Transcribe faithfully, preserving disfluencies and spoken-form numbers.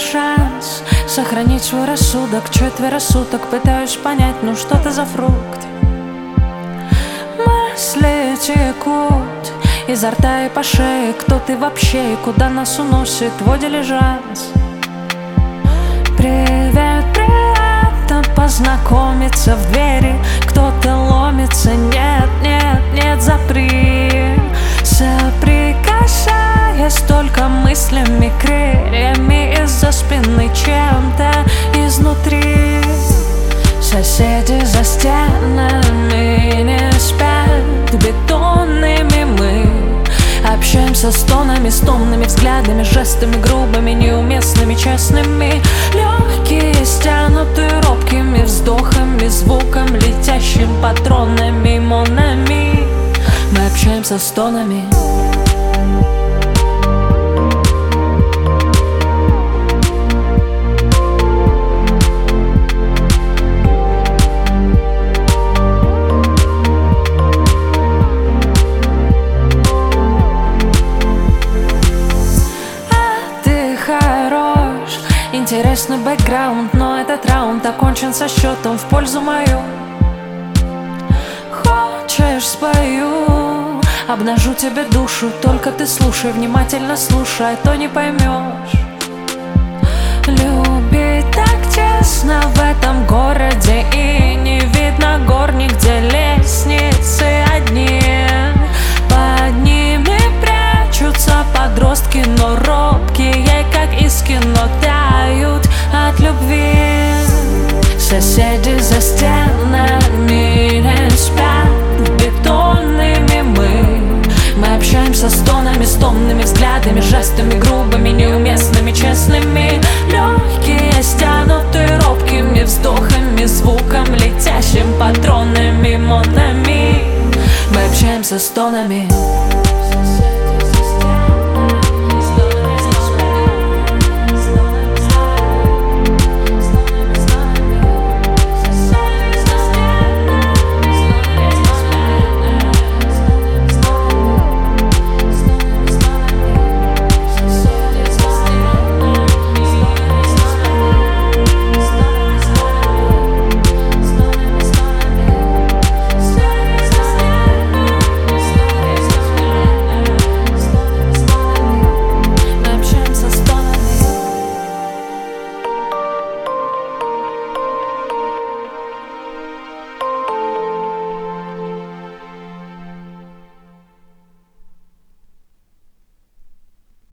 шанс сохранить свой рассудок. Четверо суток пытаюсь понять, ну что ты за фрукт. Мысли текут изо рта и по шее. Кто ты вообще и куда нас уносит твой дилижанс? Привет, приятно познакомиться. В двери кто-то ломится. Нет, нет, нет, запри. Соприкасаясь только мыслями, крыльями из-за спины, чем-то изнутри. Соседи за стенами не спят, бетонными мы общаемся с тонами, с томными взглядами, жестами грубыми, неуместными, честными. Легкие стянуты робкими вздохами, звуком летящим патронами, монами. Мы общаемся с тонами. Интересный бэкграунд, но этот раунд окончен со счетом в пользу мою. Хочешь, спою, обнажу тебе душу, только ты слушай, внимательно слушай, а то не поймешь. Любить так тесно в этом городе, и не видно гор нигде, лестницы одни. Под ними прячутся подростки, но робкие, как из кино, тают от любви. Соседи за стенами не спят, бетонными мы. Мы общаемся с тонами, с томными взглядами, жестами грубыми, неуместными, честными. Легкие стянуты робкими вздохами, звуком летящим патронами, монами. Мы общаемся с тонами.